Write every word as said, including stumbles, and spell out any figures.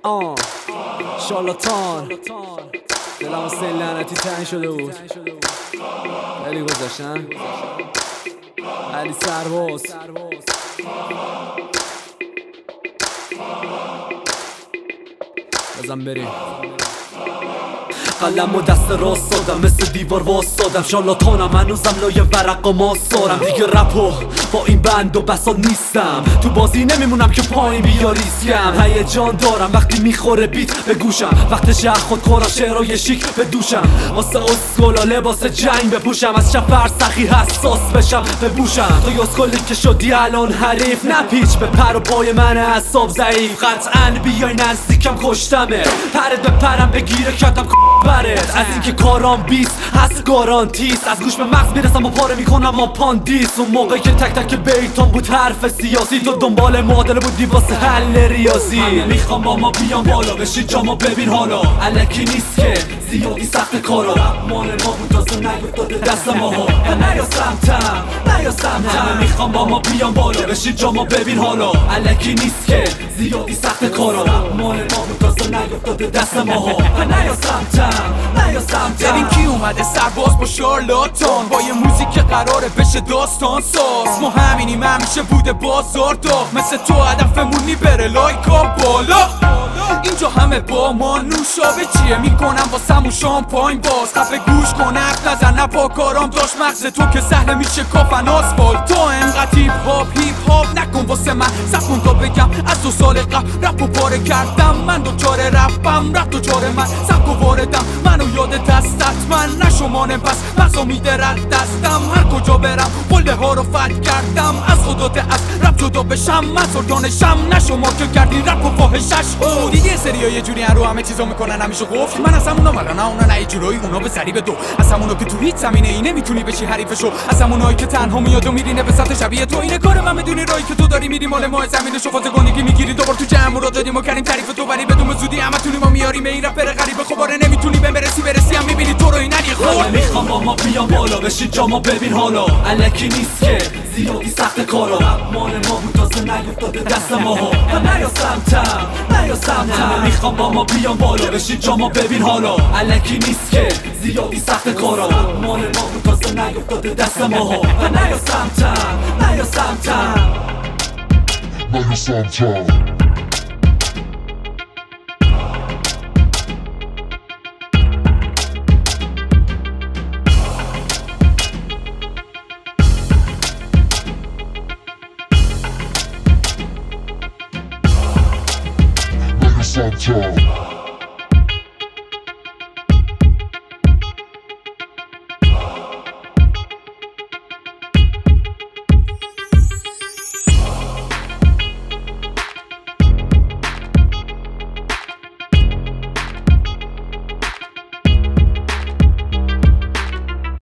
آه شارلاتان دلم حسین لعنتی تنگ شده بود خیلی گذاشتن علی سرباز بزن بریم قلم و دست راست دادم مثل دیوار واسادم شارلاتانم هنوزم لای ورق و ماسارم دیگه رپو با این بند و بسا نیستم تو بازی نمیمونم که پایین بیا ریسکم هیجان دارم وقتی میخوره بیت به گوشم وقتش از خود کارا شعرهای شیک به دوشم واسه اسکولا لباس جنگ بپوشم از شب فرسخی حساس بشم ببوشم تو اسکولی که شدی الان حریف نپیچ به پر و پای من اعصاب ضعیف قطعاً بیای نزدیکم کشتمه پرت به پرم بگیره کتم از اینکه کارام بیست هست گارانتیست از گوش به مغز میرسم و پاره میکنم آپاندیس اون موقعی که تک تک بیتون بود حرف سیاسی تو دنبال معادله بودی واسه حل ریاضی همه میخوام با ما بیان بالا بشی جامو ببین حالا الکی نیست که زیادی سخت کارا مال ما بود تازه نیفتاده دست ماها نیا سمتم نیا سمتم همه میخوام با ما بیان بالا بشی جامو ببین حالا الکی نیست که زیادی سخت کارا مال ما بود تازه نیفتاده دست ماها نیا سمتم ببین کی اومده سرباز با شارلاتان با یه موزیک که قراره بشه داستان ساز ما همینیم همیشه بوده بازار داغ مثل تو هدفمونی بره لایکا بالا اینجا همه با ما نوشابه چیه میکنم با سمو شامپاین باز خفه گوش کن حرف نزن نپا کارام داشت مغز تو که سهل میشه کافن آسفالت تو انقدر هیپ هاپ هیپ هاپ نکن واسه من سکن تا بگم از دو سال قبل رپ و پاره کردم من دوچار رپم رپ دوچار من سبک و واردم منو یاد دستت من نشمانه پس مغزو میده رد دستم هر کجا برم قله ها رو فتح کردم از خدات از رپ جدا بشم من سلطانشم نشما که کردی رپ و فاحشش او دیدی یه سریا یه جوری هر رو همه چیزا میکنن همیشه قفل من از همونا ولی نه اونا نه یه جورایی اونا به ضریب دو از همونا که تو هیچ زمینه ای نمیتونی بشی حریفشو از همونایی که تنها میاد و میرینه به سمت شبیه تو اینه کار من بدونی راهی که تو داری میری مال ما زمینشو فازگانگی میگیری دوبار تو جمع رو دادیم و کردیم تعریف تو ولی بدون زودی همتونی ما میاریم این رپر غریب خباره نمیتونی بهم برسی برسی هم میبینی تو رو این علی خور میخوام با ما بیان بالا بشی جامو ببین حالا الکی نیست که زیادی سخت کارا مال ما بود تازه نیفتاده دست ماها نیا سمتم نیا سمتم میخوام با ما بیان بالا بشی جامو ببین حالا الکی نیست که زیادی سخت کارا مال ما بود تازه نیفتاده دست ماها نیا سمتم نیا سمتم نیا سمتم Sometimes